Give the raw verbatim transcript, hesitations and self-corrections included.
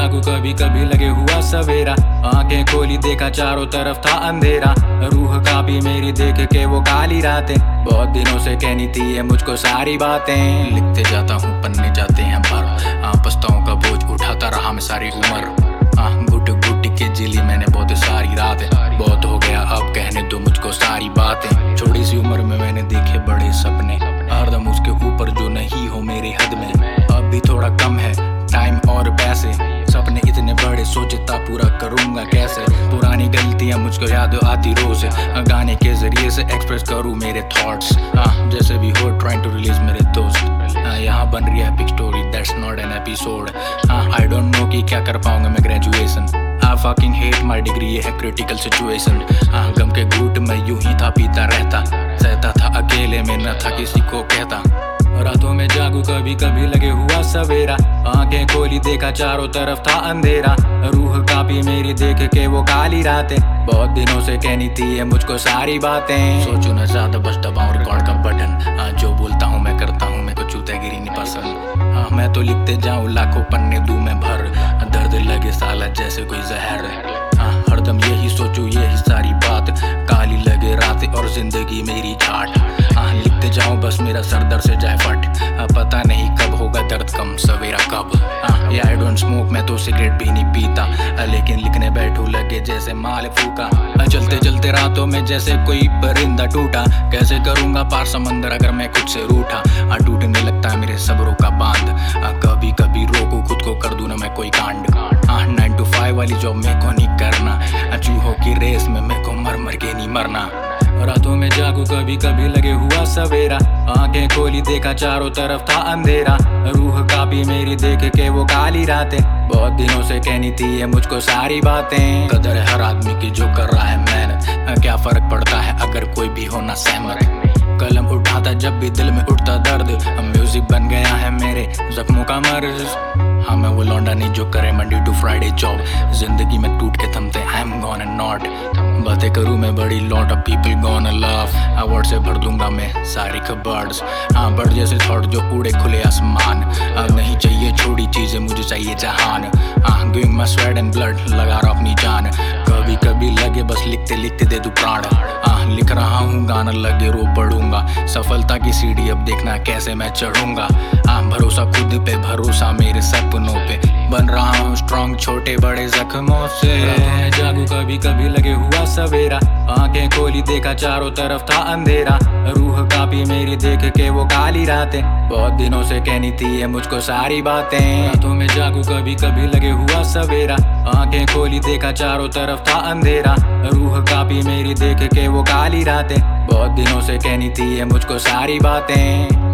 जागू कभी कभी लगे हुआ सवेरा, आंखें खोली देखा चारों तरफ था अंधेरा। रूह कांपी मेरी देख के वो काली रातें, बहुत दिनों से कहनी थी ये मुझको सारी बातें। लिखते जाता हूँ पन्ने जाते हैं भर, हाँ पछताओं का बोझ उठाता रहा मैं सारी उम्र। हाँ घुट घुट के जिली मैंने बहुत सारी रातें, बहुत हो गया अब कहने दो मुझको सारी बातें। छोटी सी उम्र में मैंने देखे बड़े सपने, हरदम उसके ऊपर जो नहीं हो मेरे हद में। अब भी थोड़ा कम है टाइम और पैसे, सपने इतने बड़े सोचता पूरा करूंगा कैसे। पुरानी गलतियां मुझको याद आती रोज, गाने के जरिए से एक्सप्रेस करूं मेरे थॉट्स। हाँ जैसे भी हो ट्राइंग टू रिलीज मेरे दोस्त। हाँ यहाँ बन रही है epic story that's not an episode. हाँ आई डोंट नो कि क्या कर पाऊंगा मैं graduation. I fucking hate my degree, ये है क्रिटिकल सिचुएशन। हाँ गम के घूट में यूं ही था पीता रहता, सहता था अकेले में न था किसी को कहता। रातों में जागू कभी कभी लगे हुआ सवेरा, आंखें खोली देखा चारों तरफ था अंधेरा। रूह कांपी मेरी देख के वो काली रातें, बहुत दिनों से कहनी थी ये मुझको सारी बातें। सोचू न ज्यादा बस दबाऊं रिकॉर्ड का बटन, हाँ जो बोलता हूँ मैं करता हूँ, मेरे को चूतियागिरी नहीं पसंद। हाँ मैं तो लिखते जाऊँ लाखों पन्ने दूं मैं भर, दर्द लगे साला जैसे कोई जहर। हाँ हरदम यही सोचू यही सारी बात, काली लगे रातें और जिंदगी मेरी झाट। हाँ लिखते जाऊं बस मेरा सर दर्द से जाए फट, हाँ पता नहीं कब होगा दर्द कम सवेरा कब। हाँ ये आई डोंट स्मोक, मैं तो सिगरेट भी नहीं पीता, लेकिन लिखने बैठू लगे जैसे माल फूका। चलते चलते रातों में जैसे कोई परिंदा टूटा, कैसे करूंगा पार समंदर अगर मैं खुद से रूठा। हाँ टूटने लगता है मेरे सब्रों का बांध, कभी कभी रोकू खुद को कर दूं ना मैं कोई कांड। हाँ नाइन टू फाइव वाली जॉब मेरे को नहीं करना, चूहों की रेस में मेरे को मर मर के नहीं मरना। रातों में जागू कभी कभी लगे हुआ सवेरा, आंखें खोली देखा चारों तरफ था अंधेरा। रूह कांपी मेरी देख के वो काली रातें, बहुत दिनों से कहनी थी ये मुझको सारी बातें। कदर है हर आदमी की जो कर रहा है मेहनत, क्या फर्क पड़ता है अगर कोई भी हो ना सहमत। कलम उठाता जब भी दिल में उठता दर्द, म्यूजिक बन गया है मेरे जख्मों का मर्ज। हाँ मैं वो लौंडा नहीं जो करे मंडे टू फ्राइडे जॉब, जिंदगी में टूट के थमते I am gone and not. बातें करूँ मैं बड़ी lot of people gone love, award से भर दूंगा मैं सारी कबर्ड्स। हाँ बर्ड जैसे थॉट जो उड़े खुले आसमान, अब नहीं चाहिए छोटी चीजें मुझे चाहिए जहान। हाँ giving my sweat and blood लगा रहा अपनी जान, कभी कभी लगे बस लिखते लिखते दे दूं प्राण। हाँ लिख रहा हूँ गाना लगे रो पढ़ूंगा, सफलता की सीढ़ी अब देखना कैसे मैं चढ़ूंगा। हाँ भरोसा खुद पे भरोसा मेरे सपनों पे, बन रहा हूँ स्ट्रॉन्ग छोटे बड़े जख्मों से। जागू कभी कभी लगे हुआ सवेरा, आंखें खोली देखा चारों तरफ था अंधेरा। रूह कांपी मेरी देख के वो काली रातें, बहुत दिनों से कहनी थी ये मुझको सारी बातें। रातों में जागू कभी कभी लगे हुआ सवेरा, आंखें खोली देखा चारों तरफ था अंधेरा। रूह कांपी मेरी देख के वो काली रातें, बहुत दिनों से कहनी थी ये मुझको सारी बातें।